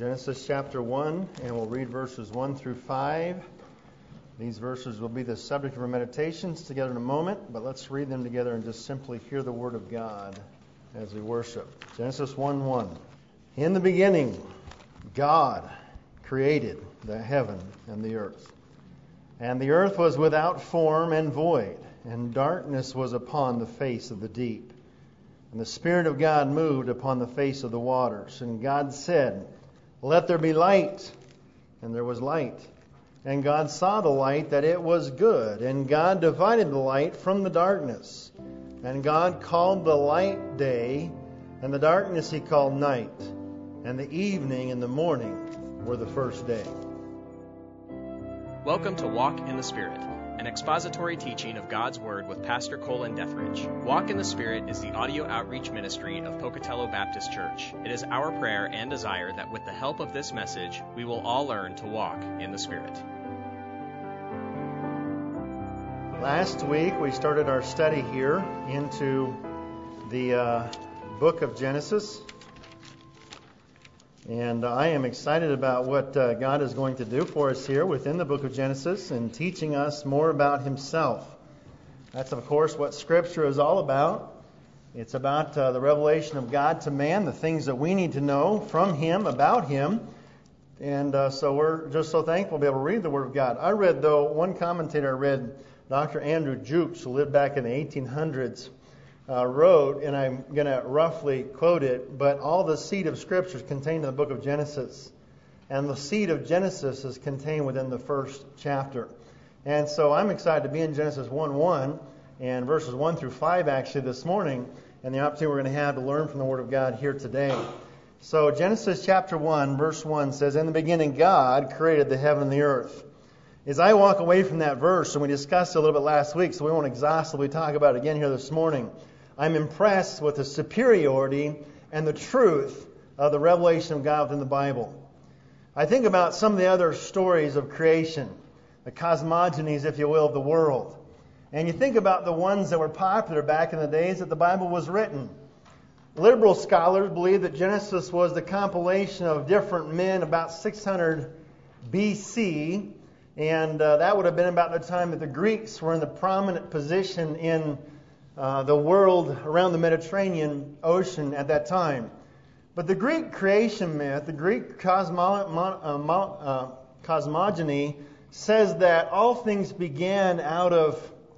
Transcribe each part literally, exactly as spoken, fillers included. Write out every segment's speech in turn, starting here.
Genesis chapter one, and we'll read verses one through five. These verses will be the subject of our meditations together in a moment, but let's read them together and just simply hear the Word of God as we worship. Genesis one one. In the beginning, God created the heaven and the earth. And the earth was without form and void, and darkness was upon the face of the deep. And the Spirit of God moved upon the face of the waters. And God said, "Let there be light." And there was light. And God saw the light, that it was good. And God divided the light from the darkness. And God called the light day, and the darkness He called night. And the evening and the morning were the first day. Welcome to Walk in the Spirit, an expository teaching of God's Word with Pastor Colin Dethridge. Walk in the Spirit is the audio outreach ministry of Pocatello Baptist Church. It is our prayer and desire that with the help of this message, we will all learn to walk in the Spirit. Last week, we started our study here into the uh, book of Genesis. And I am excited about what uh, God is going to do for us here within the book of Genesis and teaching us more about Himself. That's, of course, what Scripture is all about. It's about uh, the revelation of God to man, the things that we need to know from Him, about Him. And uh, so we're just so thankful to be able to read the Word of God. I read, though, one commentator I read, Doctor Andrew Jukes, who lived back in the eighteen hundreds, Uh, wrote, and I'm going to roughly quote it, but all the seed of Scripture is contained in the book of Genesis. And the seed of Genesis is contained within the first chapter. And so I'm excited to be in Genesis one one and verses one through five actually this morning, and the opportunity we're going to have to learn from the Word of God here today. So Genesis chapter one, verse one says, "In the beginning God created the heaven and the earth." As I walk away from that verse, and we discussed it a little bit last week, so we won't exhaustively talk about it again here this morning, I'm impressed with the superiority and the truth of the revelation of God within the Bible. I think about some of the other stories of creation, the cosmogonies, if you will, of the world. And you think about the ones that were popular back in the days that the Bible was written. Liberal scholars believe that Genesis was the compilation of different men about six hundred B C, and uh, that would have been about the time that the Greeks were in the prominent position in Uh, the world around the Mediterranean Ocean at that time. But the Greek creation myth, the Greek cosmo- uh, mo- uh, cosmogony, says that all things began out of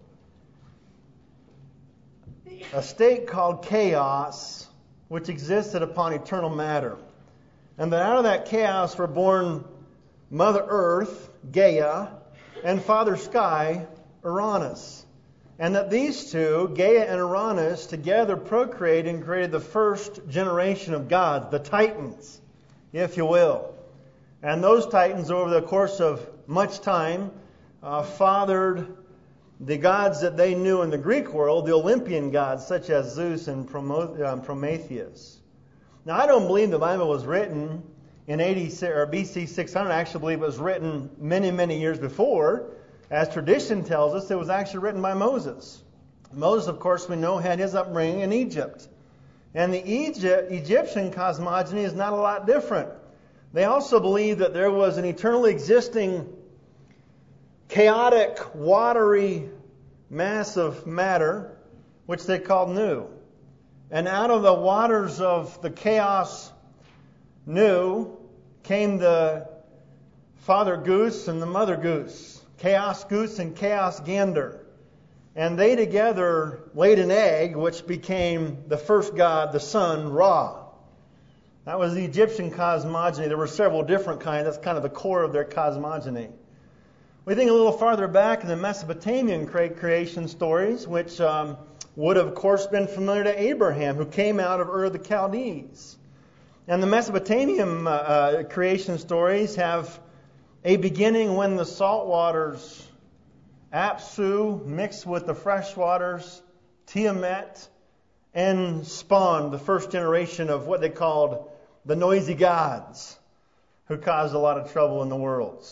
a state called chaos, which existed upon eternal matter. And that out of that chaos were born Mother Earth, Gaia, and Father Sky, Uranus. And that these two, Gaia and Uranus, together procreated and created the first generation of gods, the Titans, if you will. And those Titans, over the course of much time, uh, fathered the gods that they knew in the Greek world, the Olympian gods, such as Zeus and Prometheus. Now, I don't believe the Bible was written in A D or B C six hundred. I actually believe it was written many, many years before. As tradition tells us, it was actually written by Moses. Moses, of course, we know, had his upbringing in Egypt. And the Egypt, Egyptian cosmogony is not a lot different. They also believe that there was an eternally existing, chaotic, watery mass of matter, which they called Nu. And out of the waters of the chaos Nu came the father goose and the mother goose. Chaos goose and chaos gander. And they together laid an egg, which became the first god, the sun, Ra. That was the Egyptian cosmogony. There were several different kinds. That's kind of the core of their cosmogony. We think a little farther back in the Mesopotamian creation stories, which um, would have, of course, been familiar to Abraham, who came out of Ur of the Chaldees. And the Mesopotamian uh, uh, creation stories have a beginning when the salt waters, Apsu, mixed with the fresh waters, Tiamat, and spawned the first generation of what they called the noisy gods, who caused a lot of trouble in the world.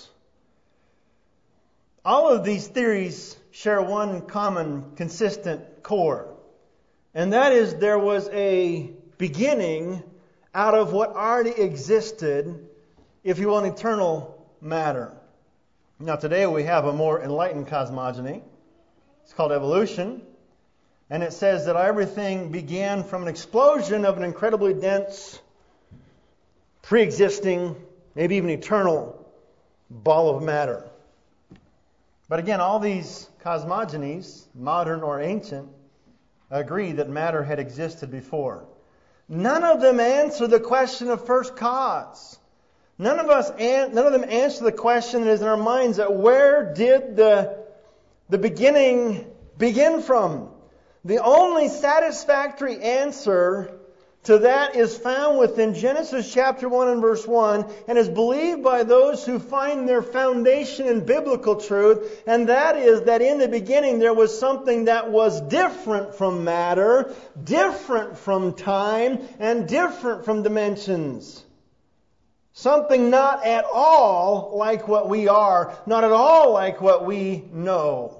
All of these theories share one common, consistent core, and that is there was a beginning out of what already existed if you will, an eternal matter. Now today we have a more enlightened cosmogony. It's called evolution. And it says that everything began from an explosion of an incredibly dense, pre-existing, maybe even eternal ball of matter. But again, all these cosmogonies, modern or ancient, agree that matter had existed before. None of them answer the question of first cause. None of us, none of them answer the question that is in our minds that where did the, the beginning begin from? The only satisfactory answer to that is found within Genesis chapter one and verse one, and is believed by those who find their foundation in biblical truth, and that is that in the beginning there was something that was different from matter, different from time, and different from dimensions. Something not at all like what we are, not at all like what we know.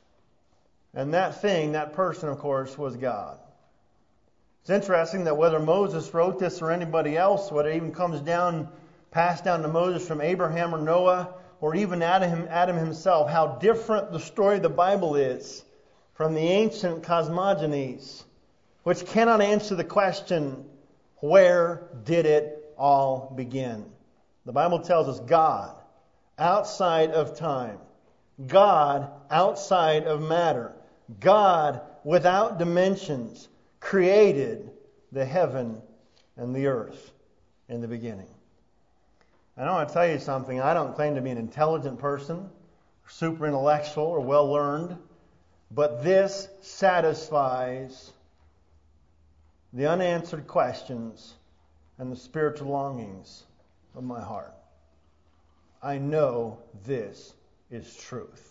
And that thing, that person, of course, was God. It's interesting that whether Moses wrote this or anybody else, whether it even comes down, passed down to Moses from Abraham or Noah, or even Adam, Adam himself, how different the story of the Bible is from the ancient cosmogonies, which cannot answer the question, where did it all begin? The Bible tells us God, outside of time, God outside of matter, God without dimensions, created the heaven and the earth in the beginning. And I want to tell you something. I don't claim to be an intelligent person, super intellectual, or well learned, but this satisfies the unanswered questions and the spiritual longings of my heart. I know this is truth.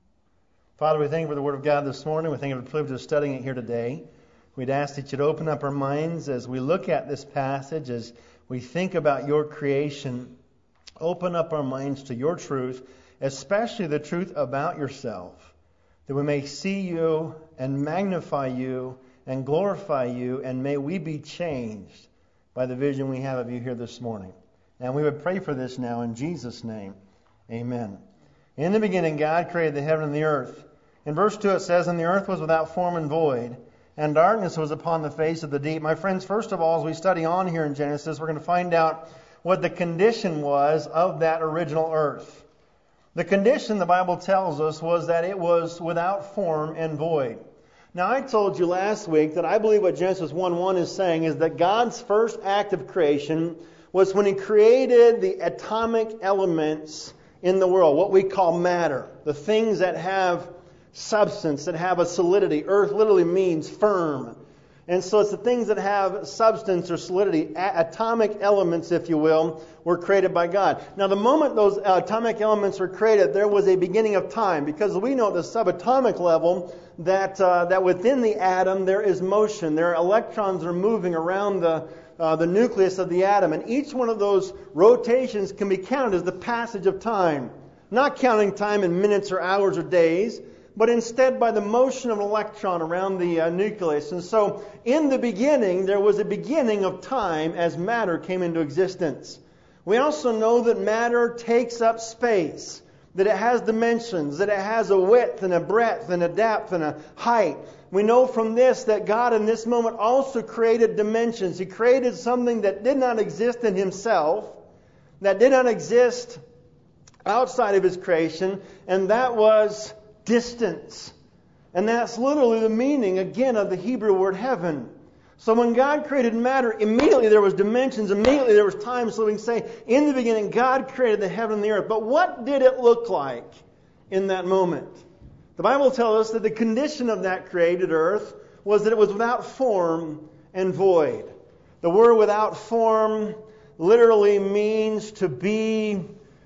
Father, we thank you for the Word of God this morning. We thank you for the privilege of studying it here today. We'd ask that you'd open up our minds as we look at this passage, as we think about your creation. Open up our minds to your truth, especially the truth about yourself, that we may see you and magnify you and glorify you, and may we be changed by the vision we have of you here this morning. And we would pray for this now in Jesus' name. Amen. In the beginning, God created the heaven and the earth. In verse two it says, "And the earth was without form and void, and darkness was upon the face of the deep." My friends, first of all, as we study on here in Genesis, we're going to find out what the condition was of that original earth. The condition, the Bible tells us, was that it was without form and void. Now, I told you last week that I believe what Genesis one one is saying is that God's first act of creation was when He created the atomic elements in the world, what we call matter, the things that have substance, that have a solidity. Earth literally means firm. And so it's the things that have substance or solidity, a- atomic elements, if you will, were created by God. Now, the moment those uh, atomic elements were created, there was a beginning of time, because we know at the subatomic level that uh, that within the atom there is motion. There are electrons that are moving around the uh, the nucleus of the atom, and each one of those rotations can be counted as the passage of time. Not counting time in minutes or hours or days, but instead by the motion of an electron around the uh, nucleus. And so, in the beginning, there was a beginning of time as matter came into existence. We also know that matter takes up space, that it has dimensions, that it has a width and a breadth and a depth and a height. We know from this that God in this moment also created dimensions. He created something that did not exist in Himself, that did not exist outside of His creation, and that was distance. And that's literally the meaning, again, of the Hebrew word heaven. So when God created matter, immediately there was dimensions, immediately there was time. So we can say, in the beginning, God created the heaven and the earth. But what did it look like in that moment? The Bible tells us that the condition of that created earth was that it was without form and void. The word without form literally means to be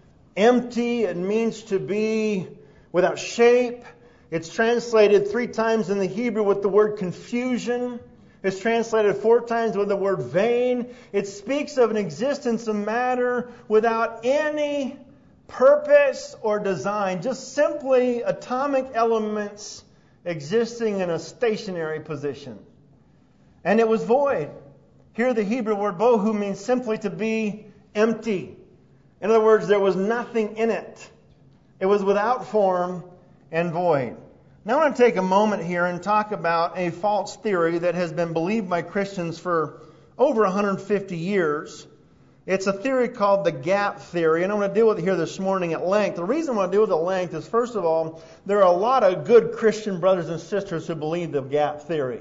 empty. It means to be without shape. It's translated three times in the Hebrew with the word confusion. It's translated four times with the word vain. It speaks of an existence of matter without any purpose or design, just simply atomic elements existing in a stationary position. And it was void. Here the Hebrew word bohu means simply to be empty. In other words, there was nothing in it. It was without form and void. Now I want to take a moment here and talk about a false theory that has been believed by Christians for over one hundred fifty years. It's a theory called the gap theory, and I'm going to deal with it here this morning at length. The reason I want to deal with it at length is, first of all, there are a lot of good Christian brothers and sisters who believe the gap theory.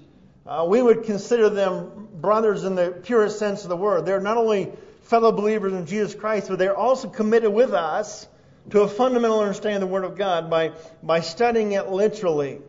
Uh, we would consider them brothers in the purest sense of the word. They're not only fellow believers in Jesus Christ, but they're also committed with us to a fundamental understanding of the Word of God by, by studying it literally.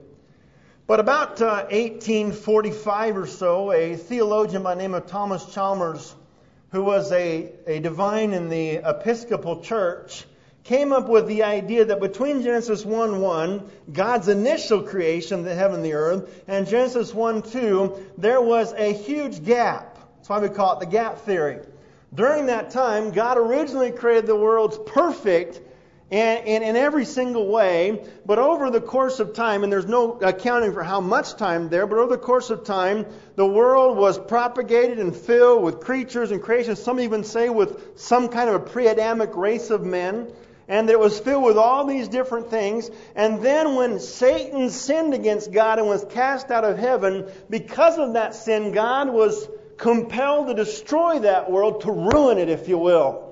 But about uh, eighteen forty-five or so, a theologian by the name of Thomas Chalmers, who was a, a divine in the Episcopal Church, came up with the idea that between Genesis one one, God's initial creation, the heaven and the earth, and Genesis one two, there was a huge gap. That's why we call it the gap theory. During that time, God originally created the world perfect and in, in every single way, but over the course of time, and there's no accounting for how much time there, but over the course of time, the world was propagated and filled with creatures and creations. Some even say with some kind of a pre-Adamic race of men. And it was filled with all these different things. And then when Satan sinned against God and was cast out of heaven, because of that sin, God was compelled to destroy that world, to ruin it, if you will.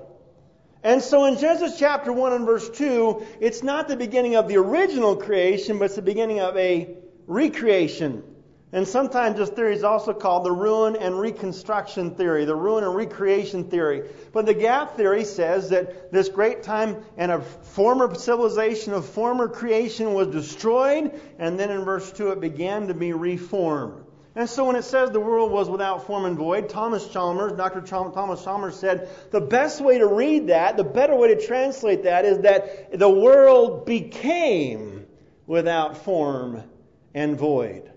And so in Genesis chapter one and verse two, it's not the beginning of the original creation, but it's the beginning of a recreation. And sometimes this theory is also called the ruin and reconstruction theory, the ruin and recreation theory. But the gap theory says that this great time and a former civilization of former creation was destroyed, and then in verse two it began to be reformed. And so when it says the world was without form and void, Thomas Chalmers, Doctor Thomas Chalmers said, the best way to read that, the better way to translate that is that the world became without form and void.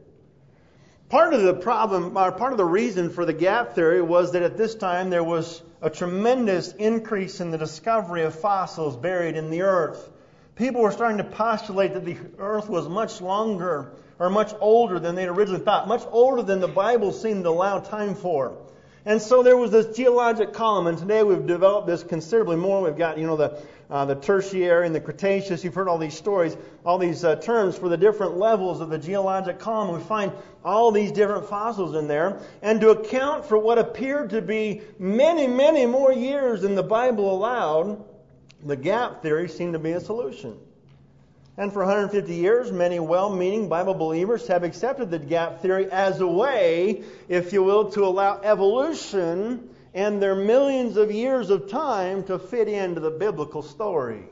Part of the problem, or part of the reason for the gap theory was that at this time there was a tremendous increase in the discovery of fossils buried in the earth. People were starting to postulate that the earth was much longer or much older than they'd originally thought, much older than the Bible seemed to allow time for. And so there was this geologic column, and today we've developed this considerably more. We've got, you know, the uh, the Tertiary and the Cretaceous. You've heard all these stories, all these uh, terms for the different levels of the geologic column. We find all these different fossils in there. And to account for what appeared to be many, many more years than the Bible allowed, the gap theory seemed to be a solution. And for one hundred fifty years, many well-meaning Bible believers have accepted the gap theory as a way, if you will, to allow evolution and their millions of years of time to fit into the biblical story.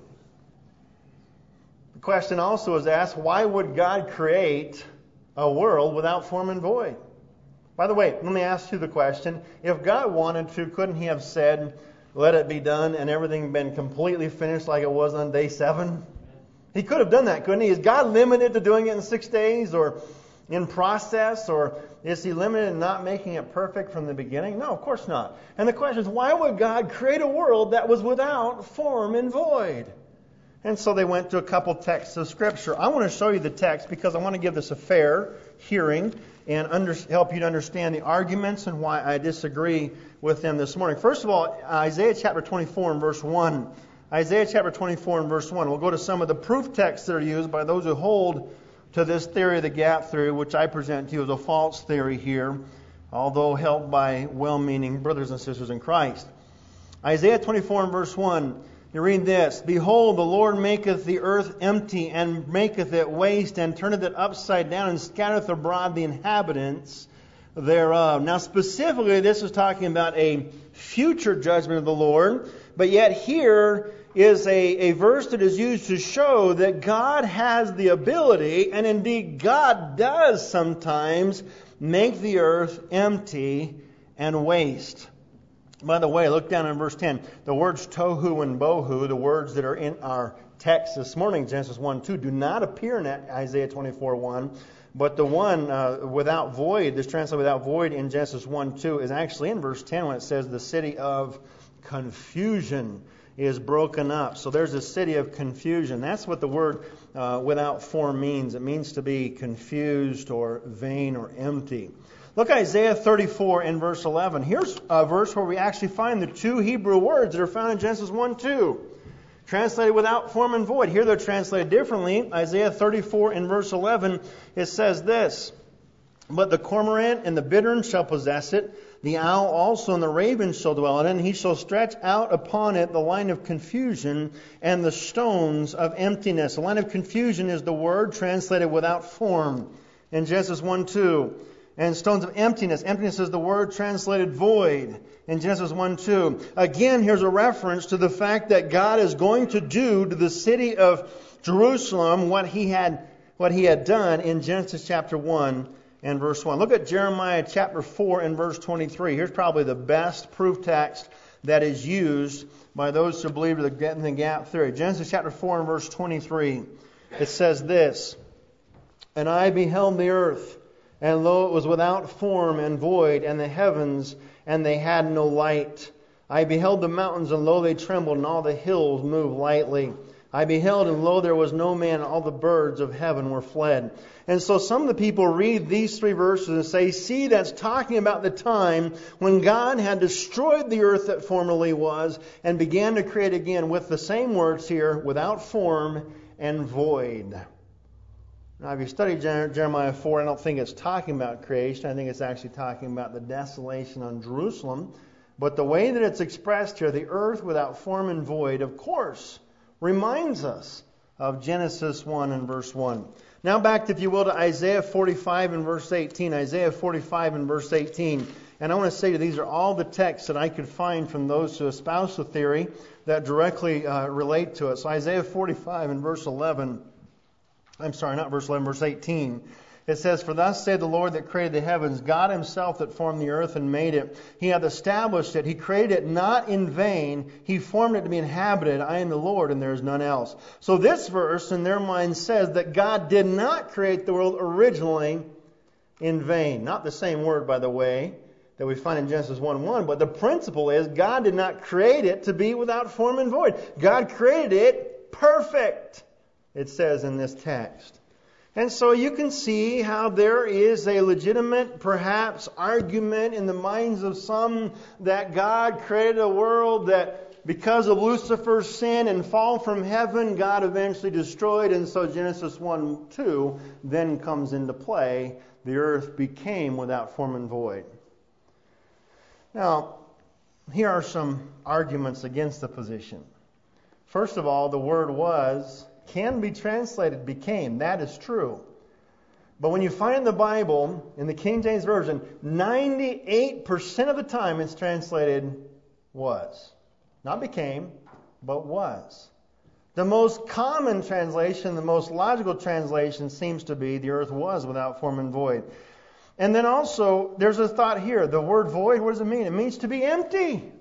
The question also is asked, why would God create a world without form and void? By the way, let me ask you the question, if God wanted to, couldn't He have said, let it be done, and everything been completely finished like it was on day seven? He could have done that, couldn't He? Is God limited to doing it in six days or in process? Or is He limited in not making it perfect from the beginning? No, of course not. And the question is, why would God create a world that was without form and void? And so they went to a couple texts of Scripture. I want to show you the text because I want to give this a fair hearing and under, help you to understand the arguments and why I disagree with them this morning. First of all, Isaiah chapter twenty-four and verse one. Isaiah chapter twenty-four and verse one. We'll go to some of the proof texts that are used by those who hold to this theory of the gap theory, which I present to you as a false theory here, although held by well-meaning brothers and sisters in Christ. Isaiah twenty-four and verse one. You read this, Behold, the Lord maketh the earth empty, and maketh it waste, and turneth it upside down, and scattereth abroad the inhabitants thereof. Now specifically, this is talking about a future judgment of the Lord, but yet here is a, a verse that is used to show that God has the ability, and indeed God does sometimes, make the earth empty and waste. By the way, look down in verse ten. The words tohu and bohu, the words that are in our text this morning, Genesis one two, do not appear in Isaiah twenty-four one. But the one uh, without void, this translated without void in Genesis one two, is actually in verse ten when it says the city of confusion is broken up. So there's a city of confusion. That's what the word uh, without form means. It means to be confused or vain or empty. Look at Isaiah thirty-four in verse eleven. Here's a verse where we actually find the two Hebrew words that are found in Genesis one two. Translated without form and void. Here they're translated differently. Isaiah thirty-four in verse eleven, it says this: "But the cormorant and the bittern shall possess it, the owl also and the raven shall dwell in it, and he shall stretch out upon it the line of confusion and the stones of emptiness." The line of confusion is the word translated without form in Genesis one two. And stones of emptiness. Emptiness is the word translated void in Genesis one two. Again, here's a reference to the fact that God is going to do to the city of Jerusalem what he had what he had done in Genesis chapter one and verse one. Look at Jeremiah chapter four and verse twenty-three. Here's probably the best proof text that is used by those who believe in the gap theory. Genesis chapter four and verse twenty-three. It says this: "And I beheld the earth, and lo, it was without form and void, and the heavens, and they had no light. I beheld the mountains, and lo, they trembled, and all the hills moved lightly. I beheld, and lo, there was no man, and all the birds of heaven were fled." And so some of the people read these three verses and say, see, that's talking about the time when God had destroyed the earth that formerly was, and began to create again with the same words here, without form and void. Now, if you study Jeremiah four, I don't think it's talking about creation. I think it's actually talking about the desolation on Jerusalem. But the way that it's expressed here, the earth without form and void, of course, reminds us of Genesis one and verse one. Now back, if you will, to Isaiah forty-five and verse eighteen. Isaiah forty-five and verse eighteen. And I want to say that these are all the texts that I could find from those who espouse the theory that directly uh, relate to it. So Isaiah forty-five and verse eleven. I'm sorry, not verse eleven, verse eighteen. It says, "For thus saith the Lord that created the heavens, God himself that formed the earth and made it. He hath established it. He created it not in vain. He formed it to be inhabited. I am the Lord, and there is none else." So this verse, in their mind, says that God did not create the world originally in vain. Not the same word, by the way, that we find in Genesis one one. But the principle is God did not create it to be without form and void. God created it perfect, it says in this text. And so you can see how there is a legitimate, perhaps, argument in the minds of some that God created a world that because of Lucifer's sin and fall from heaven, God eventually destroyed. And so Genesis one two then comes into play. The earth became without form and void. Now, here are some arguments against the position. First of all, the word was can be translated became. That is true. But when you find the Bible in the King James Version, ninety-eight percent of the time it's translated was. Not became, but was. The most common translation, the most logical translation seems to be the earth was without form and void. And then also, there's a thought here. The word void, what does it mean? It means to be empty.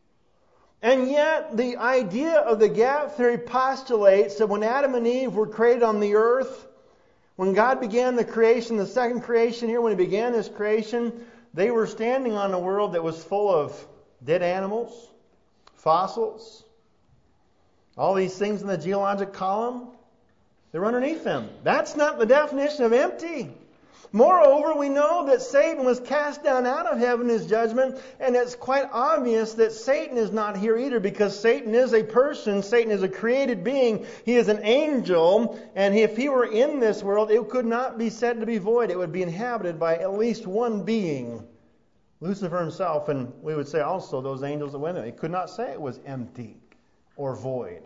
And yet, the idea of the gap theory postulates that when Adam and Eve were created on the earth, when God began the creation, the second creation here, when He began His creation, they were standing on a world that was full of dead animals, fossils, all these things in the geologic column. They were underneath them. That's not the definition of empty. Moreover, we know that Satan was cast down out of heaven as judgment, and it's quite obvious that Satan is not here either, because Satan is a person, Satan is a created being, he is an angel, and if he were in this world, it could not be said to be void. It would be inhabited by at least one being, Lucifer himself, and we would say also those angels that went there. He could not say it was empty or void.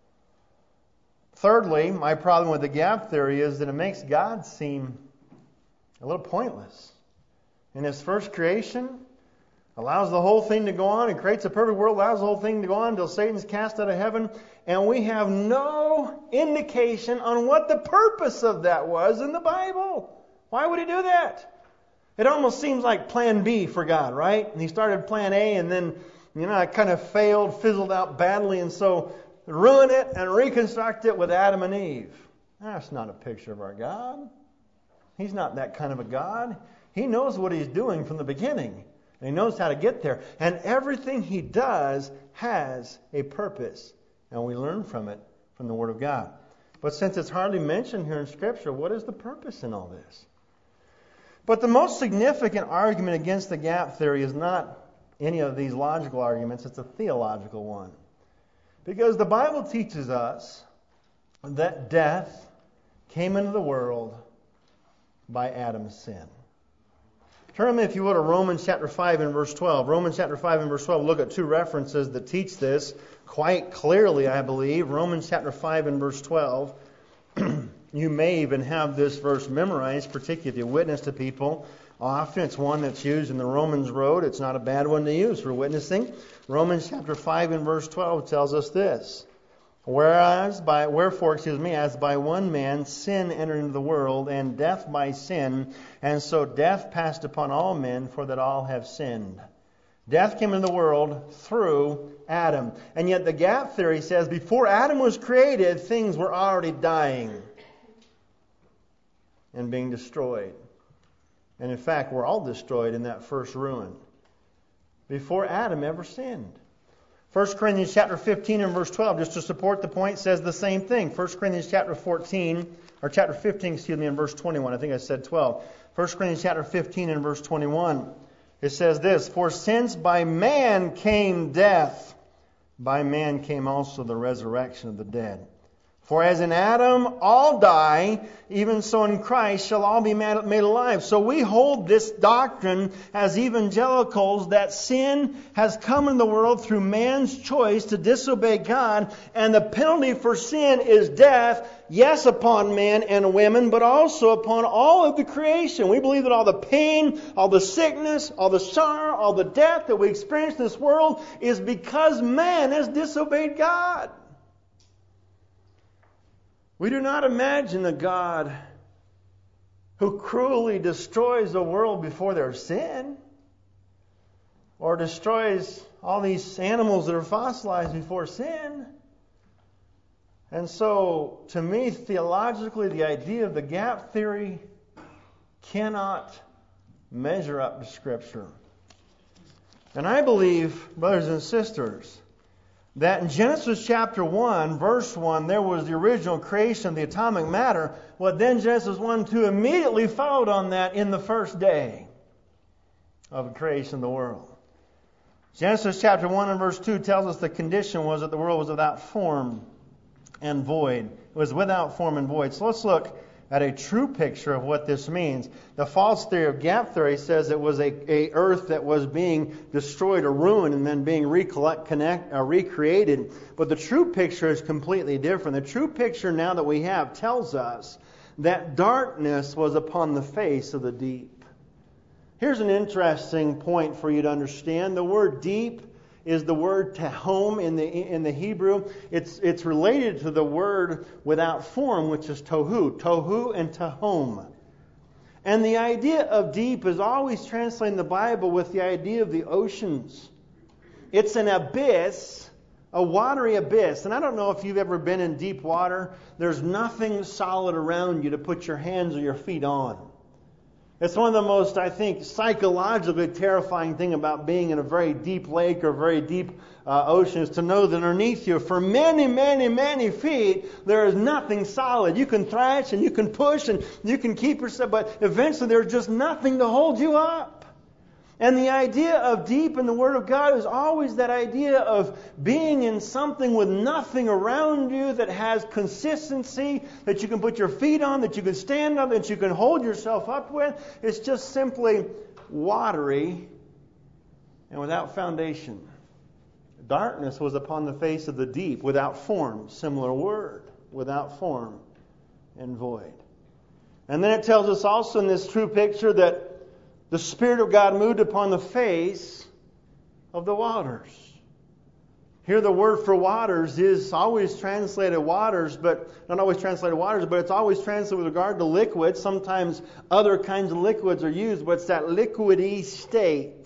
Thirdly, my problem with the gap theory is that it makes God seem a little pointless. In His first creation, allows the whole thing to go on and creates a perfect world, allows the whole thing to go on until Satan's cast out of heaven, and we have no indication on what the purpose of that was in the Bible. Why would He do that? It almost seems like plan B for God, right? And He started plan A and then, you know, it kind of failed, fizzled out badly, and so ruin it and reconstruct it with Adam and Eve. That's not a picture of our God. He's not that kind of a God. He knows what He's doing from the beginning. And He knows how to get there. And everything He does has a purpose. And we learn from it, from the Word of God. But since it's hardly mentioned here in Scripture, what is the purpose in all this? But the most significant argument against the gap theory is not any of these logical arguments. It's a theological one. Because the Bible teaches us that death came into the world by Adam's sin. Turn me, if you will, to Romans chapter five and verse twelve. Romans chapter five and verse twelve, look at two references that teach this quite clearly, I believe. Romans chapter five and verse twelve. You may even have this verse memorized, particularly if you witness to people. Often it's one that's used in the Romans Road. It's not a bad one to use for witnessing. Romans chapter five and verse twelve tells us this. Whereas by wherefore, excuse me, as by one man sin entered into the world, and death by sin, and so death passed upon all men, for that all have sinned. Death came into the world through Adam. And yet the gap theory says before Adam was created, things were already dying and being destroyed. And in fact, we're all destroyed in that first ruin before Adam ever sinned. First Corinthians chapter fifteen and verse twelve, just to support the point, says the same thing. First Corinthians chapter fourteen, or chapter fifteen, excuse me, in verse twenty-one. I think I said twelve. First Corinthians chapter fifteen and verse twenty-one. It says this, for since by man came death, by man came also the resurrection of the dead. For as in Adam all die, even so in Christ shall all be made alive. So we hold this doctrine as evangelicals that sin has come in the world through man's choice to disobey God, and the penalty for sin is death, yes, upon men and women, but also upon all of the creation. We believe that all the pain, all the sickness, all the sorrow, all the death that we experience in this world is because man has disobeyed God. We do not imagine a God who cruelly destroys the world before there's sin, or destroys all these animals that are fossilized before sin. And so, to me, theologically, the idea of the gap theory cannot measure up to Scripture. And I believe, brothers and sisters, that in Genesis chapter one, verse one, there was the original creation of the atomic matter. Well, then Genesis one and two immediately followed on that in the first day of the creation of the world. Genesis chapter one and verse two tells us the condition was that the world was without form and void. It was without form and void. So let's look at a true picture of what this means. The false theory of gap theory says it was a, a earth that was being destroyed or ruined and then being recollect, connect, uh, recreated. But the true picture is completely different. The true picture now that we have tells us that darkness was upon the face of the deep. Here's an interesting point for you to understand. The word deep is the word tehom in the in the Hebrew. It's it's related to the word without form, which is tohu. Tohu and tehom. And the idea of deep is always translated in the Bible with the idea of the oceans. It's an abyss, a watery abyss. And I don't know if you've ever been in deep water. There's nothing solid around you to put your hands or your feet on. It's one of the most, I think, psychologically terrifying thing about being in a very deep lake or very deep uh, ocean is to know that underneath you, for many, many, many feet, there is nothing solid. You can thrash and you can push and you can keep yourself, but eventually there's just nothing to hold you up. And the idea of deep in the Word of God is always that idea of being in something with nothing around you that has consistency, that you can put your feet on, that you can stand on, that you can hold yourself up with. It's just simply watery and without foundation. Darkness was upon the face of the deep, without form. Similar word, without form and void. And then it tells us also in this true picture that the Spirit of God moved upon the face of the waters. Here the word for waters is always translated waters, but not always translated waters, but it's always translated with regard to liquids. Sometimes other kinds of liquids are used, but it's that liquidy state.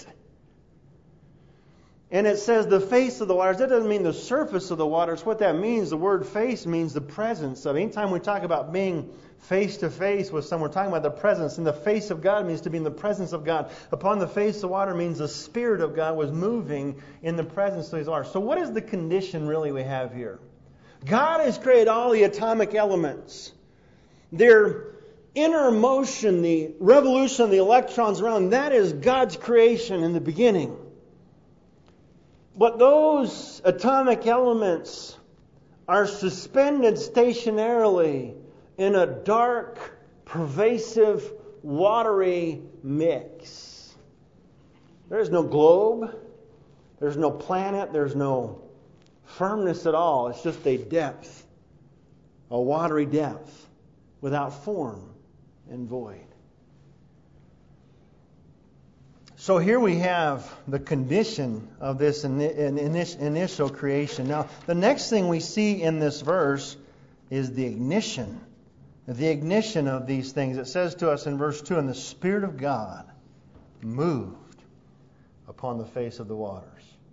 And it says the face of the waters. That doesn't mean the surface of the waters. What that means, the word face means the presence of. Anytime we talk about being face to face with someone, we're talking about the presence. And the face of God means to be in the presence of God. Upon the face of water means the Spirit of God was moving in the presence of His waters. So what is the condition really we have here? God has created all the atomic elements. They're inner motion, the revolution of the electrons around, that is God's creation in the beginning. But those atomic elements are suspended stationarily in a dark, pervasive, watery mix. There's no globe, there's no planet, there's no firmness at all. It's just a depth, a watery depth, without form and void. So here we have the condition of this initial creation. Now, the next thing we see in this verse is the ignition. The ignition of these things. It says to us in verse two, and the Spirit of God moved upon the face of the waters.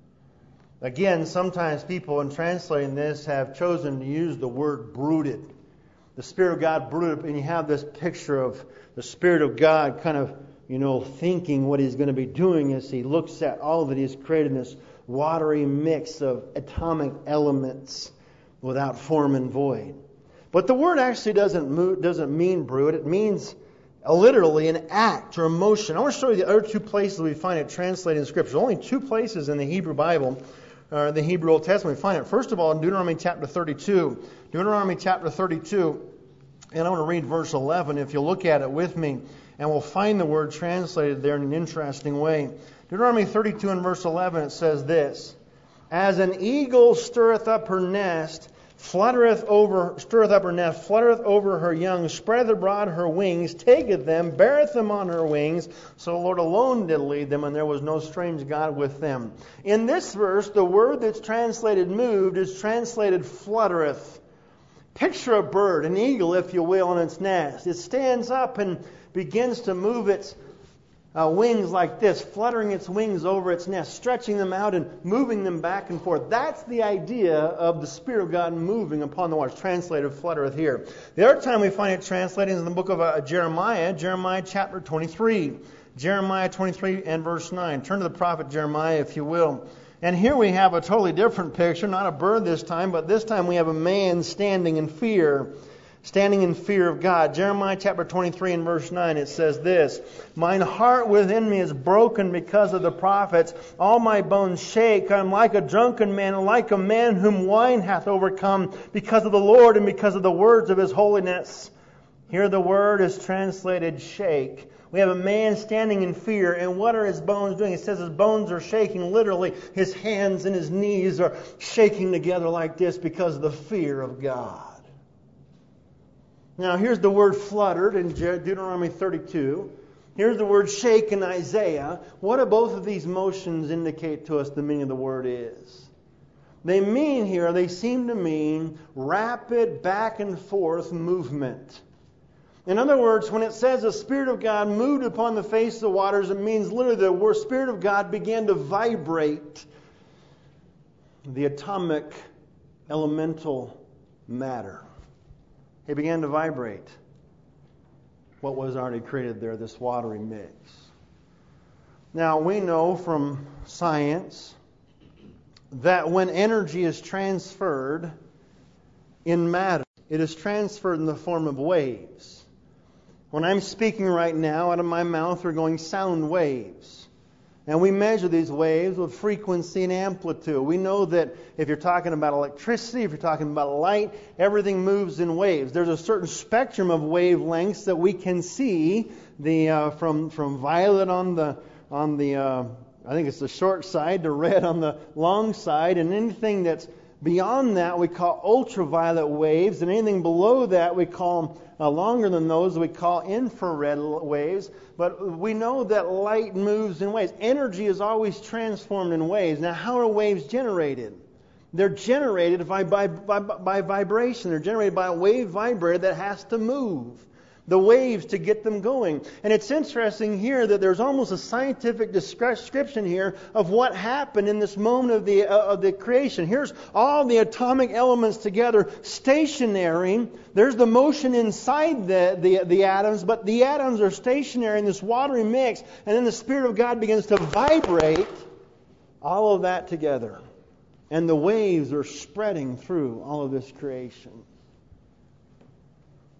Again, sometimes people in translating this have chosen to use the word brooded. The Spirit of God brooded, and you have this picture of the Spirit of God kind of, you know, thinking what He's going to be doing as He looks at all that He's created in this watery mix of atomic elements without form and void. But the word actually doesn't move, doesn't mean brood. It means uh, literally an act or emotion. I want to show you the other two places we find it translated in Scripture. Only two places in the Hebrew Bible, or the Hebrew Old Testament, we find it. First of all, in Deuteronomy chapter thirty-two. Deuteronomy chapter thirty-two, and I want to read verse eleven if you'll look at it with me, and we'll find the word translated there in an interesting way. Deuteronomy thirty-two and verse eleven, it says this, as an eagle stirreth up her nest, fluttereth over, stirreth up her nest, fluttereth over her young, spreadeth abroad her wings, taketh them, beareth them on her wings. So the Lord alone did lead them, and there was no strange God with them. In this verse, the word that's translated moved is translated fluttereth. Picture a bird, an eagle, if you will, in its nest. It stands up and begins to move its uh, wings like this, fluttering its wings over its nest, stretching them out and moving them back and forth. That's the idea of the Spirit of God moving upon the waters. Translated fluttereth here. The other time we find it translated is in the book of uh, Jeremiah, Jeremiah chapter twenty-three. Jeremiah twenty-three and verse nine. Turn to the prophet Jeremiah, if you will. And here we have a totally different picture, not a bird this time, but this time we have a man standing in fear. Standing in fear of God. Jeremiah chapter twenty-three and verse nine, it says this, mine heart within me is broken because of the prophets. All my bones shake. I am like a drunken man, and like a man whom wine hath overcome, because of the Lord and because of the words of His holiness. Here the word is translated shake. We have a man standing in fear, and what are his bones doing? It says his bones are shaking. Literally, his hands and his knees are shaking together like this because of the fear of God. Now, here's the word fluttered in Deuteronomy thirty-two. Here's the word shake in Isaiah. What do both of these motions indicate to us the meaning of the word is? They mean here, they seem to mean rapid back and forth movement. In other words, when it says the Spirit of God moved upon the face of the waters, it means literally the word Spirit of God began to vibrate the atomic elemental matter. It began to vibrate what was already created there, this watery mix. Now, we know from science that when energy is transferred in matter, it is transferred in the form of waves. When I'm speaking right now, out of my mouth are going sound waves. And we measure these waves with frequency and amplitude. We know that if you're talking about electricity, if you're talking about light, everything moves in waves. There's a certain spectrum of wavelengths that we can see. The uh, from from violet on the on the uh, I think it's the short side to red on the long side, and anything that's beyond that we call ultraviolet waves, and anything below that we call uh, longer than those we call infrared waves. But we know that light moves in waves. Energy is always transformed in waves. Now, how are waves generated? They're generated by, by, by, by vibration. They're generated by a wave vibrator that has to move the waves to get them going. And it's interesting here that there's almost a scientific description here of what happened in this moment of the uh, of the creation. Here's all the atomic elements together, stationary. There's the motion inside the, the, the atoms, but the atoms are stationary in this watery mix, and then the Spirit of God begins to vibrate all of that together. And the waves are spreading through all of this creation.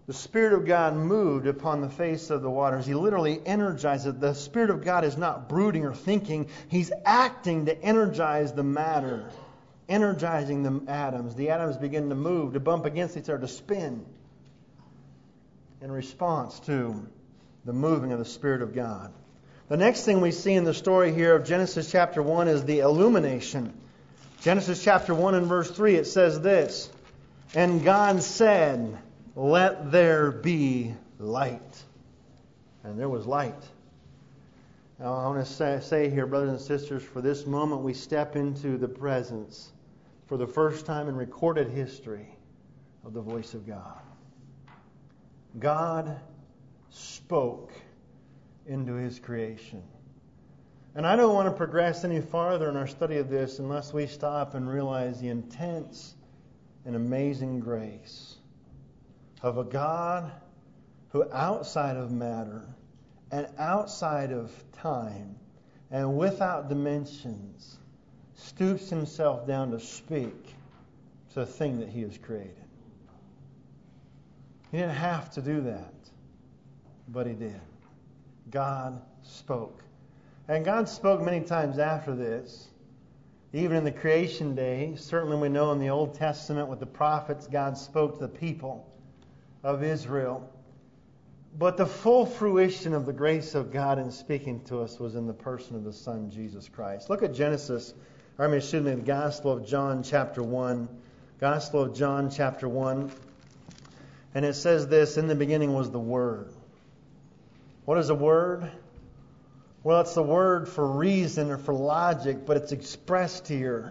The Spirit of God moved upon the face of the waters. He literally energized it. The Spirit of God is not brooding or thinking. He's acting to energize the matter, energizing the atoms. The atoms begin to move, to bump against each other, to spin in response to the moving of the Spirit of God. The next thing we see in the story here of Genesis chapter one is the illumination. Genesis chapter one and verse three, it says this, "And God said, let there be light." And there was light. Now I want to say, say here, brothers and sisters, for this moment we step into the presence, for the first time in recorded history, of the voice of God. God spoke into His creation. And I don't want to progress any farther in our study of this unless we stop and realize the intense and amazing grace of a God who, outside of matter and outside of time and without dimensions, stoops Himself down to speak to the thing that He has created. He didn't have to do that, but He did. God spoke. And God spoke many times after this. Even in the creation day, certainly we know in the Old Testament with the prophets, God spoke to the people of Israel. But the full fruition of the grace of God in speaking to us was in the person of the Son, Jesus Christ. Look at Genesis, or I mean, excuse me, the Gospel of John chapter one. Gospel of John chapter one. And it says this, "In the beginning was the Word." What is a word? Well, it's the word for reason or for logic, but it's expressed here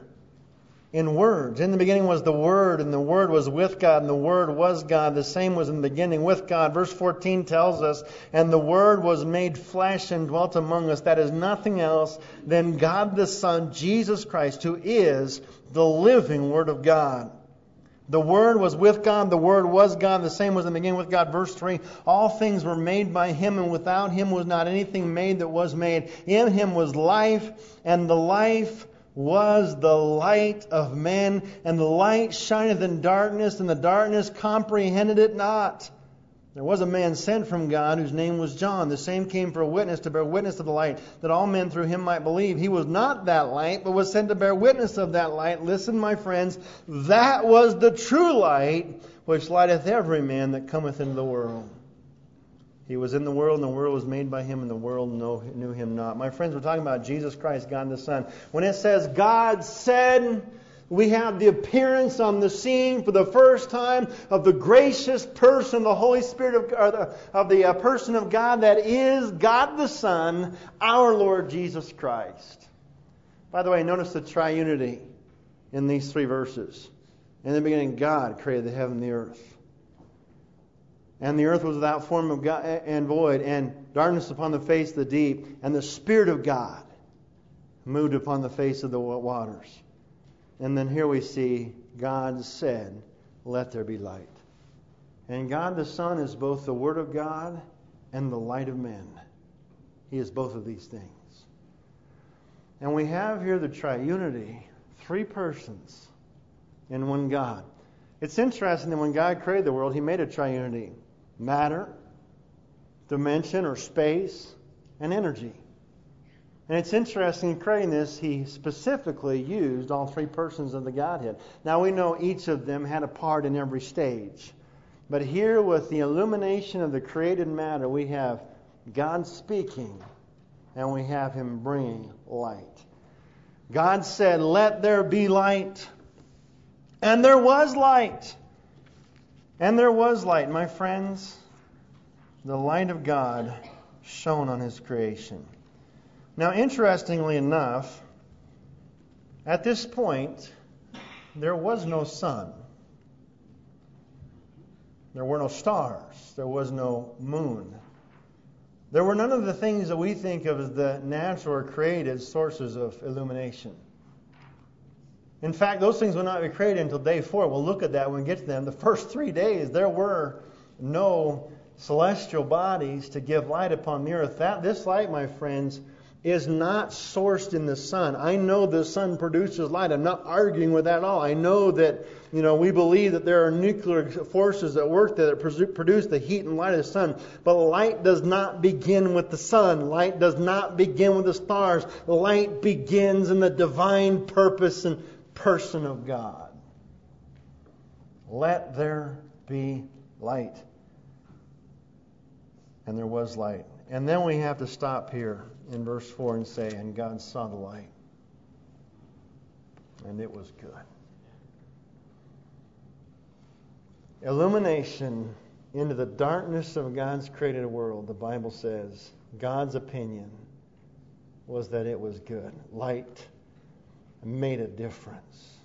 in words. In the beginning was the Word, and the Word was with God, and the Word was God. The same was in the beginning with God. Verse fourteen tells us, "And the Word was made flesh and dwelt among us." That is nothing else than God the Son, Jesus Christ, who is the living Word of God. The Word was with God, the Word was God, the same was in the beginning with God. Verse three, "All things were made by Him, and without Him was not anything made that was made. In Him was life, and the life was the light of men. And the light shineth in darkness, and the darkness comprehended it not. There was a man sent from God whose name was John. The same came for a witness, to bear witness of the light, that all men through him might believe. He was not that light, but was sent to bear witness of that light." Listen, my friends, that was the true light, which lighteth every man that cometh into the world. He was in the world, and the world was made by Him, and the world knew Him not. My friends, we're talking about Jesus Christ, God the Son. When it says God said, we have the appearance on the scene for the first time of the gracious person, the Holy Spirit of, or the, of the uh, person of God that is God the Son, our Lord Jesus Christ. By the way, notice the triunity in these three verses. In the beginning, God created the heaven and the earth. And the earth was without form of God and void, and darkness upon the face of the deep, and the Spirit of God moved upon the face of the waters. And then here we see God said, "Let there be light." And God the Son is both the Word of God and the light of men. He is both of these things. And we have here the triunity, three persons in one God. It's interesting that when God created the world, He made a triunity. Matter, dimension or space, and energy. And it's interesting in creating this, He specifically used all three persons of the Godhead. Now we know each of them had a part in every stage. But here with the illumination of the created matter, we have God speaking and we have Him bringing light. God said, "Let there be light." And there was light. And there was light, my friends. The light of God shone on His creation. Now, interestingly enough, at this point, there was no sun. There were no stars. There was no moon. There were none of the things that we think of as the natural or created sources of illumination. In fact, those things will not be created until day four. We'll look at that when we get to them. The first three days, there were no celestial bodies to give light upon the earth. That this light, my friends, is not sourced in the sun. I know the sun produces light. I'm not arguing with that at all. I know that, you know, we believe that there are nuclear forces at work that produce the heat and light of the sun. But light does not begin with the sun. Light does not begin with the stars. Light begins in the divine purpose and person of God. Let there be light. And there was light. And then we have to stop here in verse four and say, and God saw the light, and it was good. Illumination into the darkness of God's created world, the Bible says, God's opinion was that it was good. Light made a difference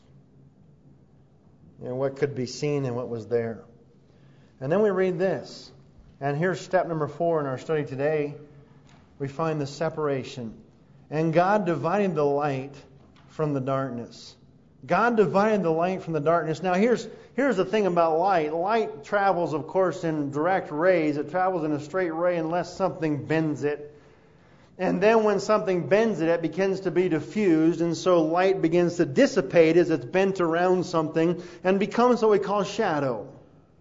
in what could be seen and what was there. And then we read this. And here's step number four in our study today. We find the separation. And God divided the light from the darkness. God divided the light from the darkness. Now here's here's the thing about light. Light travels, of course, in direct rays. It travels in a straight ray unless something bends it. And then when something bends it, it begins to be diffused. And so light begins to dissipate as it's bent around something and becomes what we call shadow.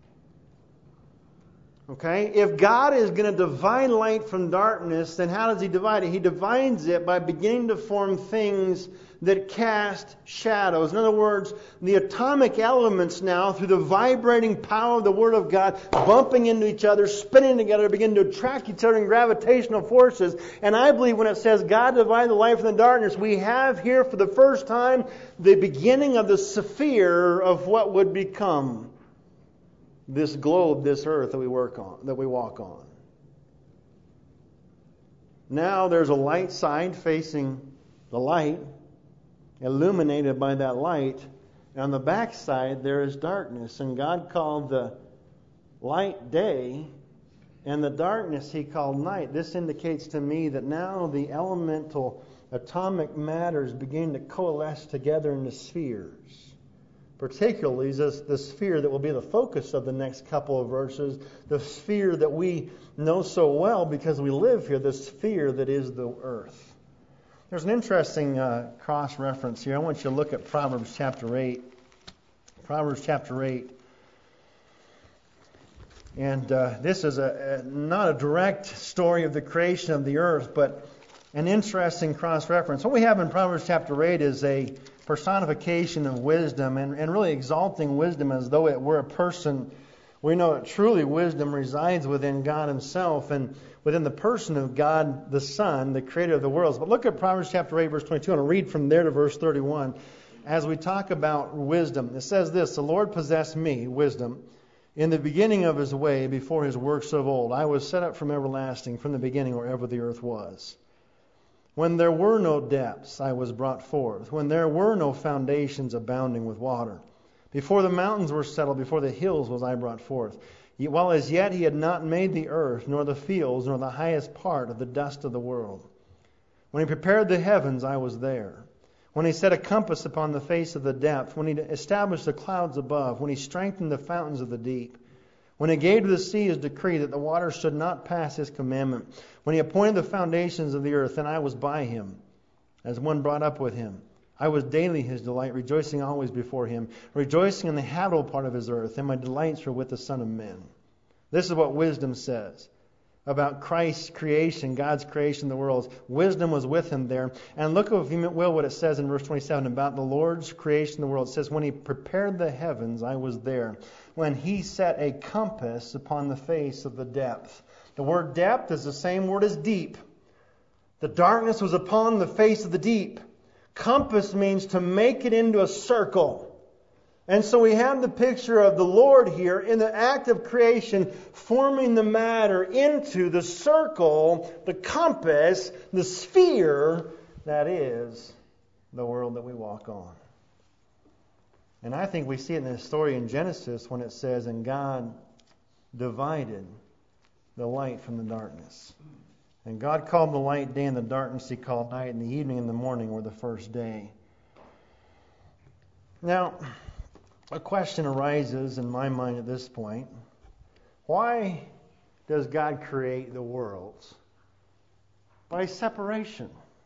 Okay? If God is going to divide light from darkness, then how does He divide it? He divides it by beginning to form things that cast shadows. In other words, the atomic elements now, through the vibrating power of the Word of God, bumping into each other, spinning together, begin to attract each other in gravitational forces. And I believe when it says God divided the light from the darkness, we have here for the first time the beginning of the sphere of what would become this globe, this earth that we work on, that we walk on. Now there's a light side facing the light, illuminated by that light. And on the back side there is darkness. And God called the light day, and the darkness He called night. This indicates to me that now the elemental atomic matters begin to coalesce together into spheres. Particularly this, the sphere that will be the focus of the next couple of verses, the sphere that we know so well because we live here, the sphere that is the earth. There's an interesting uh, cross-reference here. I want you to look at Proverbs chapter eight. Proverbs chapter eight. And uh, this is a, a not a direct story of the creation of the earth, but an interesting cross-reference. What we have in Proverbs chapter eight is a personification of wisdom, and, and really exalting wisdom as though it were a person. We know that truly wisdom resides within God Himself and within the person of God the Son, the creator of the worlds. But look at Proverbs chapter eight, verse twenty-two, and I'll read from there to verse thirty-one. As we talk about wisdom, it says this: the Lord possessed me, wisdom, in the beginning of His way, before His works of old. I was set up from everlasting, from the beginning, wherever the earth was. When there were no depths, I was brought forth. When there were no foundations abounding with water. Before the mountains were settled, before the hills was I brought forth. While as yet He had not made the earth, nor the fields, nor the highest part of the dust of the world. When He prepared the heavens, I was there. When He set a compass upon the face of the depth. When He established the clouds above. When He strengthened the fountains of the deep. When He gave to the sea His decree that the waters should not pass His commandment. When He appointed the foundations of the earth, then I was by Him, as one brought up with Him. I was daily His delight, rejoicing always before Him, rejoicing in the habitable part of His earth, and my delights were with the Son of Men. This is what wisdom says about Christ's creation, God's creation of the worlds. Wisdom was with Him there. And look, if you will, what it says in verse twenty-seven about the Lord's creation of the world. It says, when He prepared the heavens, I was there. When He set a compass upon the face of the depth. The word depth is the same word as deep. The darkness was upon the face of the deep. Compass means to make it into a circle. And so we have the picture of the Lord here in the act of creation, forming the matter into the circle, the compass, the sphere that is the world that we walk on. And I think we see it in the story in Genesis when it says, and God divided the light from the darkness. And God called the light day, and the darkness He called night, and the evening and the morning were the first day. Now, a question arises in my mind at this point. Why does God create the worlds? By separation.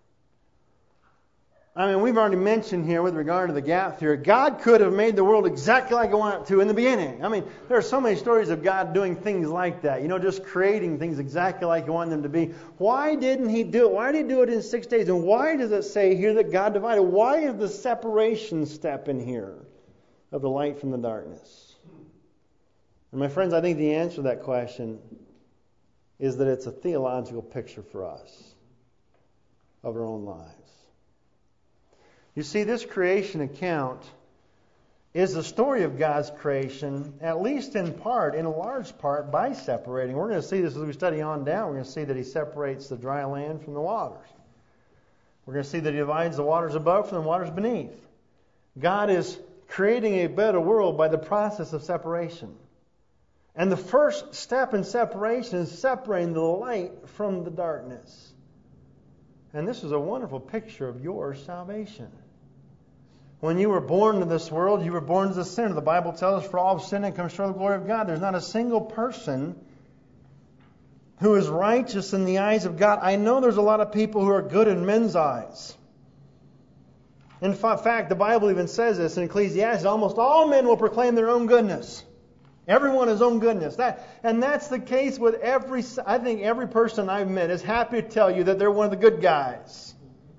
I mean, we've already mentioned here with regard to the gap theory, God could have made the world exactly like He wanted to in the beginning. I mean, there are so many stories of God doing things like that. You know, just creating things exactly like He wanted them to be. Why didn't He do it? Why did He do it in six days? And why does it say here that God divided? Why is the separation step in here of the light from the darkness? And my friends, I think the answer to that question is that it's a theological picture for us of our own lives. You see, this creation account is the story of God's creation, at least in part, in a large part, by separating. We're going to see this as we study on down. We're going to see that He separates the dry land from the waters. We're going to see that He divides the waters above from the waters beneath. God is creating a better world by the process of separation. And the first step in separation is separating the light from the darkness. And this is a wonderful picture of your salvation. When you were born to this world, you were born as a sinner. The Bible tells us, for all have sinned and come short of the glory of God. There's not a single person who is righteous in the eyes of God. I know there's a lot of people who are good in men's eyes. In fact, the Bible even says this in Ecclesiastes, almost all men will proclaim their own goodness. Everyone his own goodness. That, and that's the case with every, I think every person I've met is happy to tell you that they're one of the good guys.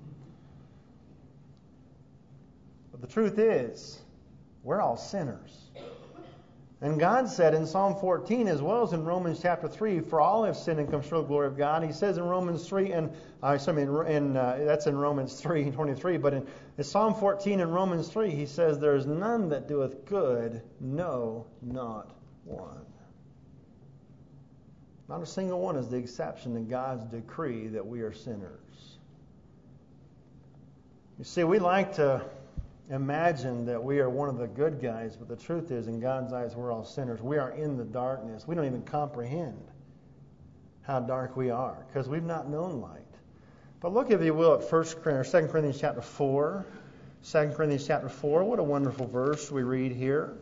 But the truth is, we're all sinners. And God said in Psalm fourteen, as well as in Romans chapter three, for all have sinned and come short of the glory of God. He says in Romans three, and uh, sorry, in, in, uh, that's in Romans three twenty-three, but in, in Psalm fourteen and Romans three, he says, there is none that doeth good, no, not one. Not a single one is the exception to God's decree that we are sinners. You see, we like to imagine that we are one of the good guys, but the truth is, in God's eyes, we're all sinners. We are in the darkness. We don't even comprehend how dark we are because we've not known light. But look, if you will, at First Corinthians, Second Corinthians chapter four. Second Corinthians chapter four. What a wonderful verse we read here.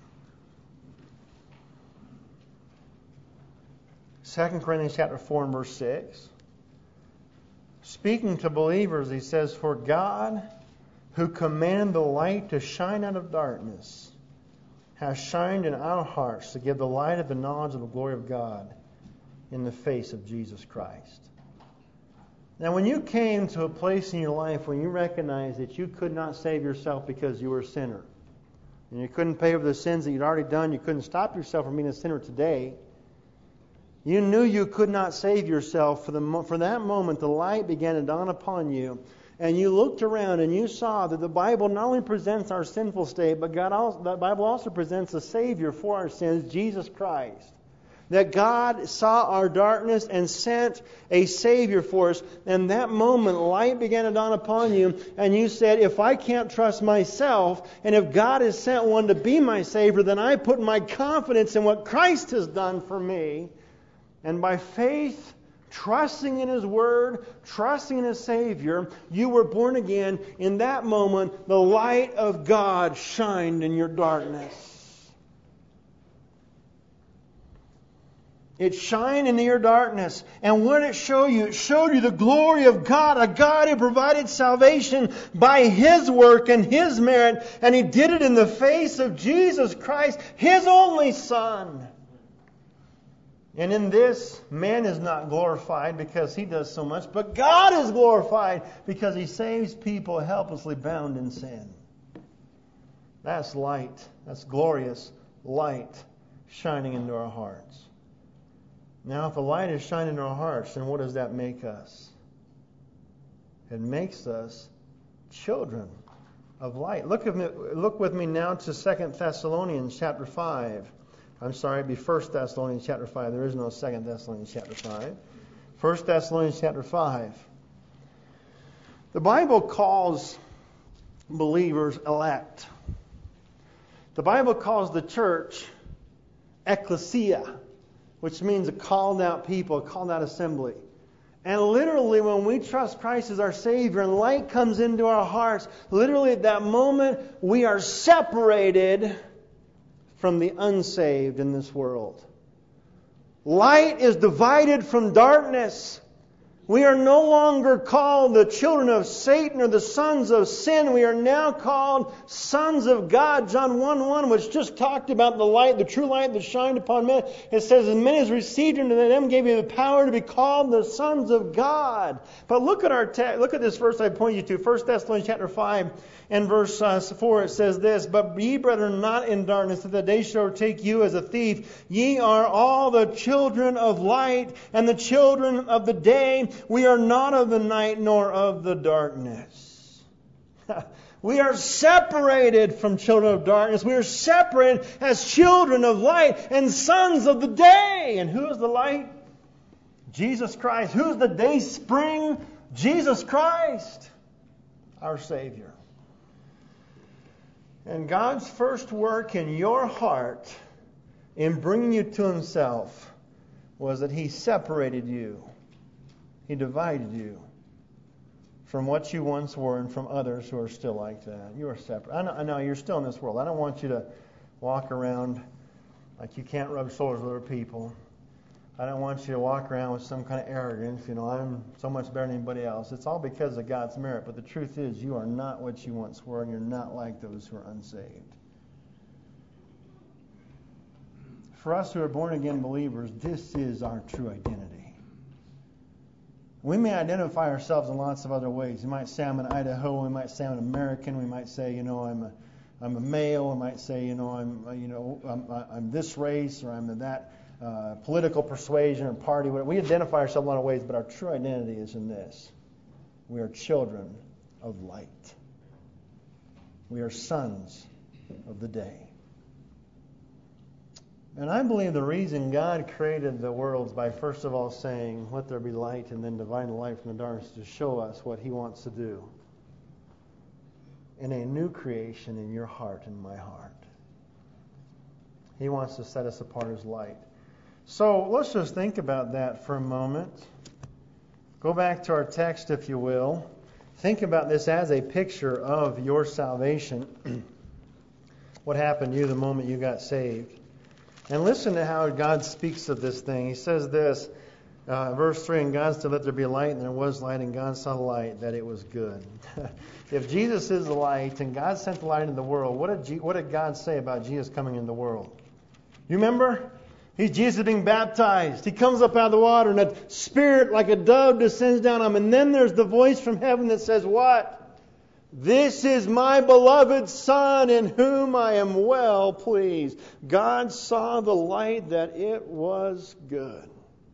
Second Corinthians chapter four and verse six. Speaking to believers, he says, for God, who commanded the light to shine out of darkness, has shined in our hearts to give the light of the knowledge of the glory of God in the face of Jesus Christ. Now, when you came to a place in your life when you recognized that you could not save yourself because you were a sinner, and you couldn't pay for the sins that you'd already done, you couldn't stop yourself from being a sinner today, you knew you could not save yourself. For the for that moment, the light began to dawn upon you. And you looked around and you saw that the Bible not only presents our sinful state, but God also, the Bible also presents a Savior for our sins, Jesus Christ. That God saw our darkness and sent a Savior for us. And that moment, light began to dawn upon you. And you said, if I can't trust myself, and if God has sent one to be my Savior, then I put my confidence in what Christ has done for me. And by faith, trusting in His Word, trusting in His Savior, you were born again. In that moment, the light of God shined in your darkness. It shined into your darkness. And what did it show you? It showed you the glory of God, a God who provided salvation by His work and His merit. And He did it in the face of Jesus Christ, His only Son. And in this, man is not glorified because he does so much, but God is glorified because He saves people helplessly bound in sin. That's light. That's glorious light shining into our hearts. Now, if the light is shining into our hearts, then what does that make us? It makes us children of light. Look, at me, look with me now to Second Thessalonians chapter five. I'm sorry, it'd be First Thessalonians chapter five. There is no Second Thessalonians chapter five. First Thessalonians chapter five. The Bible calls believers elect. The Bible calls the church ecclesia, which means a called out people, a called out assembly. And literally, when we trust Christ as our Savior and light comes into our hearts, literally at that moment, we are separated from the unsaved in this world. Light is divided from darkness. We are no longer called the children of Satan or the sons of sin. We are now called sons of God. John one one, which just talked about the light, the true light that shined upon men. It says, as many as received him, to them gave him the power to be called the sons of God. But look at our te- look at this verse I point you to, First Thessalonians chapter five and verse uh, four. It says this, but ye, brethren, not in darkness, that the day shall overtake you as a thief. Ye are all the children of light and the children of the day. We are not of the night nor of the darkness. We are separated from children of darkness. We are separated as children of light and sons of the day. And who is the light? Jesus Christ. Who is the day spring? Jesus Christ, our Savior. And God's first work in your heart in bringing you to Himself was that He separated you. He divided you from what you once were and from others who are still like that. You are separate. I know, I know you're still in this world. I don't want you to walk around like you can't rub shoulders with other people. I don't want you to walk around with some kind of arrogance. You know, I'm so much better than anybody else. It's all because of God's merit. But the truth is, you are not what you once were, and you're not like those who are unsaved. For us who are born-again believers, this is our true identity. We may identify ourselves in lots of other ways. We might say I'm an Idaho. We might say I'm an American. We might say, you know, I'm a, I'm a male. We might say, you know, I'm, you know, I'm, I'm this race or I'm that uh, political persuasion or party. We identify ourselves in a lot of ways, but our true identity is in this: we are children of light. We are sons of the day. And I believe the reason God created the worlds by first of all saying, let there be light, and then dividing the light from the darkness to show us what He wants to do in a new creation in your heart and my heart. He wants to set us apart as light. So let's just think about that for a moment. Go back to our text, if you will. Think about this as a picture of your salvation. What happened to you the moment you got saved. And listen to how God speaks of this thing. He says this, uh, verse three, and God said, let there be light, and there was light, and God saw the light, that it was good. If Jesus is the light, and God sent the light into the world, what did, G- what did God say about Jesus coming into the world? You remember? He, Jesus is being baptized. He comes up out of the water, and that Spirit like a dove descends down on him. And then there's the voice from heaven that says, what? This is my beloved Son, in whom I am well pleased. God saw the light, that it was good.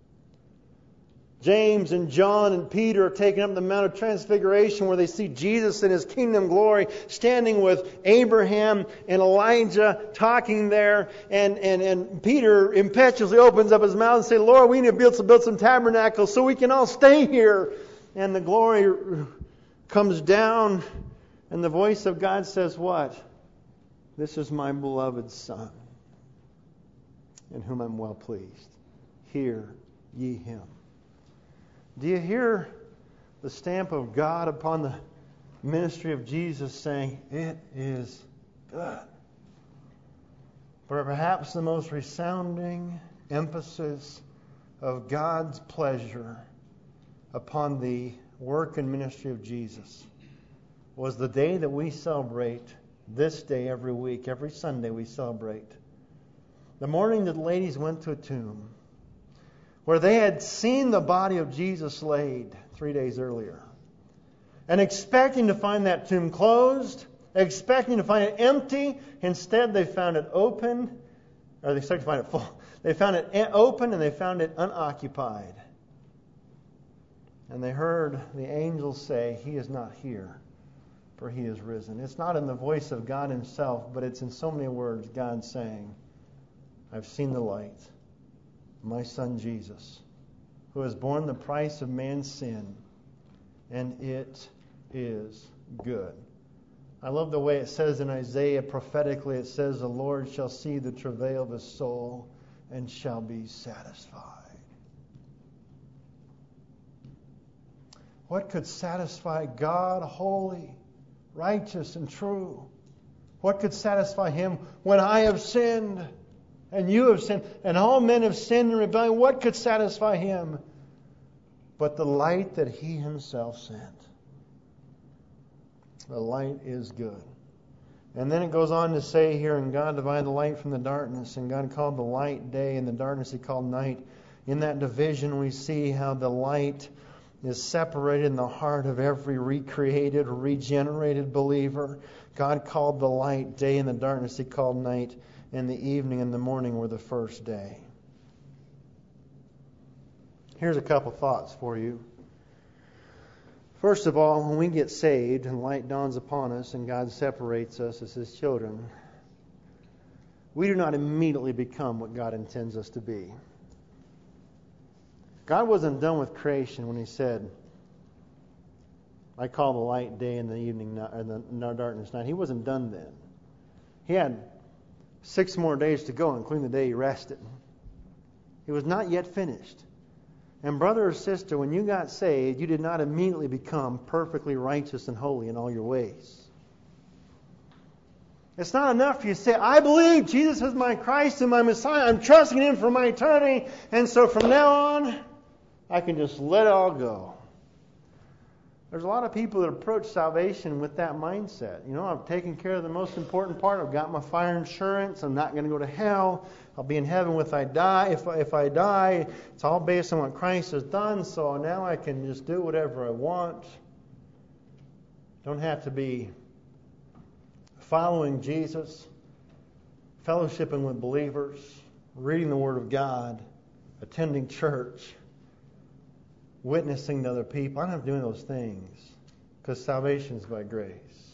James and John and Peter are taken up the Mount of Transfiguration, where they see Jesus in His kingdom glory, standing with Abraham and Elijah, talking there. And, and, and Peter impetuously opens up his mouth and says, Lord, we need to build some, build some tabernacles so we can all stay here. And the glory comes down, and the voice of God says what? This is my beloved Son, in whom I'm well pleased. Hear ye Him. Do you hear the stamp of God upon the ministry of Jesus saying, it is good? But perhaps the most resounding emphasis of God's pleasure upon the work and ministry of Jesus was the day that we celebrate, this day every week, every Sunday we celebrate. The morning that the ladies went to a tomb where they had seen the body of Jesus laid three days earlier, and expecting to find that tomb closed, expecting to find it empty. Instead, they found it open, or they expected to find it full. They found it open and they found it unoccupied. And they heard the angels say, He is not here, for He is risen. It's not in the voice of God Himself, but it's in so many words, God saying, I've seen the light, my Son Jesus, who has borne the price of man's sin, and it is good. I love the way it says in Isaiah prophetically, it says, the Lord shall see the travail of His soul and shall be satisfied. What could satisfy God, holy, righteous, and true? What could satisfy Him when I have sinned and you have sinned and all men have sinned and rebellion? What could satisfy Him but the light that He Himself sent. The light is good. And then it goes on to say here, and God divided the light from the darkness, and God called the light day, and the darkness He called night. In that division we see how the light is separated in the heart of every recreated, regenerated believer. God called the light day, and the darkness He called night, and the evening and the morning were the first day. Here's a couple thoughts for you. First of all, when we get saved and light dawns upon us and God separates us as His children, we do not immediately become what God intends us to be. God wasn't done with creation when He said, I call the light day and the evening and the darkness night. He wasn't done then. He had six more days to go, including the day He rested. He was not yet finished. And brother or sister, when you got saved, you did not immediately become perfectly righteous and holy in all your ways. It's not enough for you to say, I believe Jesus is my Christ and my Messiah. I'm trusting Him for my eternity. And so from now on, I can just let it all go. There's a lot of people that approach salvation with that mindset. You know, I've taken care of the most important part. I've got my fire insurance. I'm not going to go to hell. I'll be in heaven if I die. If, if I die, it's all based on what Christ has done. So now I can just do whatever I want. Don't have to be following Jesus, fellowshipping with believers, reading the Word of God, attending church, witnessing to other people. I don't have to do those things because salvation is by grace.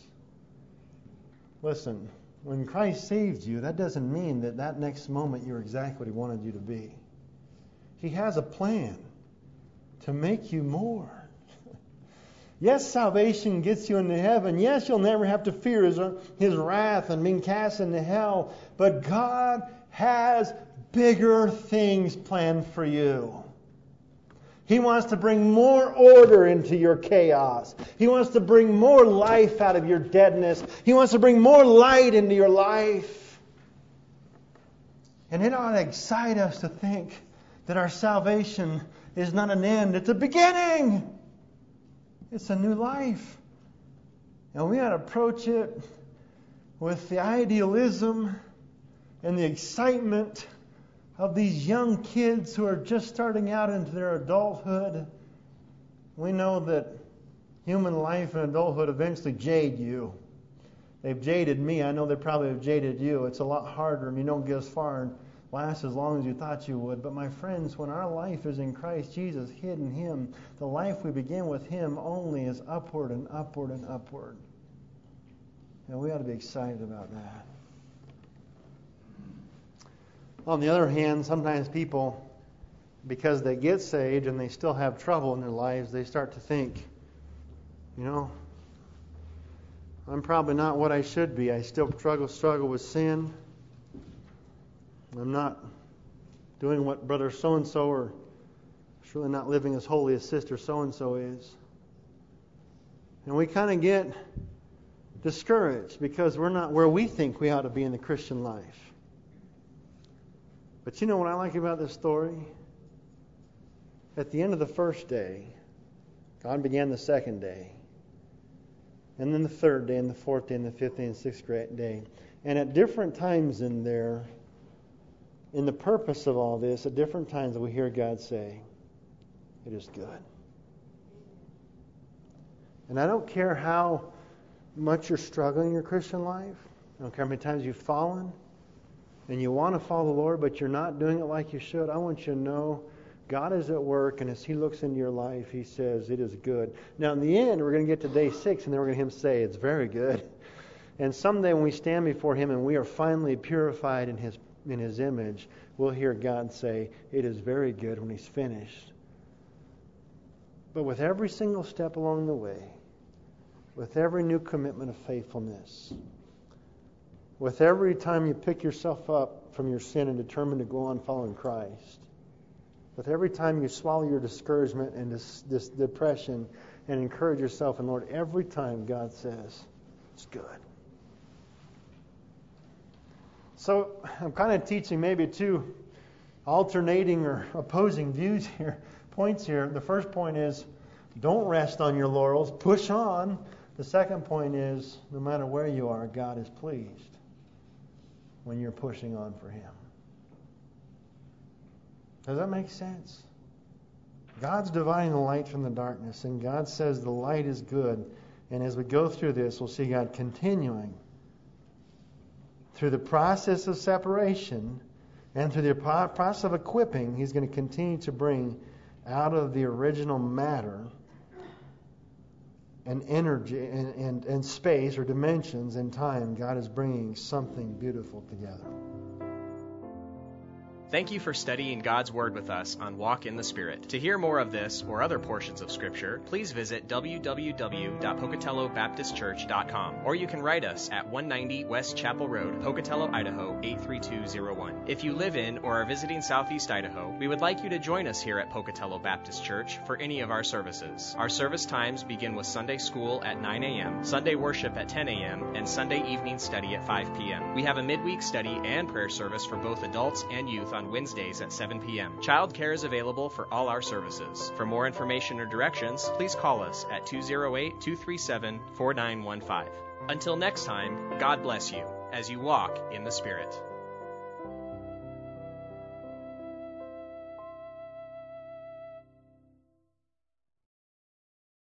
Listen, when Christ saved you, that doesn't mean that that next moment you're exactly what He wanted you to be. He has a plan to make you more. Yes, salvation gets you into heaven. Yes, you'll never have to fear His, his wrath and being cast into hell. But God has bigger things planned for you. He wants to bring more order into your chaos. He wants to bring more life out of your deadness. He wants to bring more light into your life. And it ought to excite us to think that our salvation is not an end, it's a beginning. It's a new life. And we ought to approach it with the idealism and the excitement of these young kids who are just starting out into their adulthood. We know that human life and adulthood eventually jade you. They've jaded me. I know they probably have jaded you. It's a lot harder and you don't get as far and last as long as you thought you would. But my friends, when our life is in Christ Jesus, hid in Him, the life we begin with Him only is upward and upward and upward. And we ought to be excited about that. On the other hand, sometimes people, because they get saved and they still have trouble in their lives, they start to think, you know, I'm probably not what I should be. I still struggle, struggle with sin. I'm not doing what brother so-and-so, or surely not living as holy as sister so-and-so is. And we kind of get discouraged because we're not where we think we ought to be in the Christian life. But you know what I like about this story? At the end of the first day, God began the second day. And then the third day, and the fourth day, and the fifth day, and the sixth day. And at different times in there, in the purpose of all this, at different times we hear God say, it is good. And I don't care how much you're struggling in your Christian life. I don't care how many times you've fallen. And you want to follow the Lord, but you're not doing it like you should. I want you to know God is at work, and as He looks into your life, He says it is good. Now, in the end, we're going to get to day six, and then we're going to hear Him say it's very good. And someday when we stand before Him and we are finally purified in His in His image, we'll hear God say it is very good when He's finished. But with every single step along the way, with every new commitment of faithfulness, with every time you pick yourself up from your sin and determine to go on following Christ, with every time you swallow your discouragement and this, this depression and encourage yourself in Lord, every time God says, it's good. So I'm kind of teaching maybe two alternating or opposing views here. points here. The first point is, don't rest on your laurels. Push on. The second point is, no matter where you are, God is pleased when you're pushing on for Him. Does that make sense? God's dividing the light from the darkness, and God says the light is good. And as we go through this, we'll see God continuing through the process of separation and through the process of equipping. He's going to continue to bring out of the original matter and energy and, and, and space or dimensions and time. God is bringing something beautiful together. Thank you for studying God's Word with us on Walk in the Spirit. To hear more of this or other portions of Scripture, please visit w w w dot pocatello baptist church dot com, or you can write us at one ninety West Chapel Road, Pocatello, Idaho eight three two zero one. If you live in or are visiting Southeast Idaho, we would like you to join us here at Pocatello Baptist Church for any of our services. Our service times begin with Sunday school at nine a.m., Sunday worship at ten a.m., and Sunday evening study at five p.m. We have a midweek study and prayer service for both adults and youth on Wednesdays at seven p.m. Child care is available for all our services. For more information or directions, please call us at two oh eight, two three seven, four nine one five. Until next time, God bless you as you walk in the Spirit.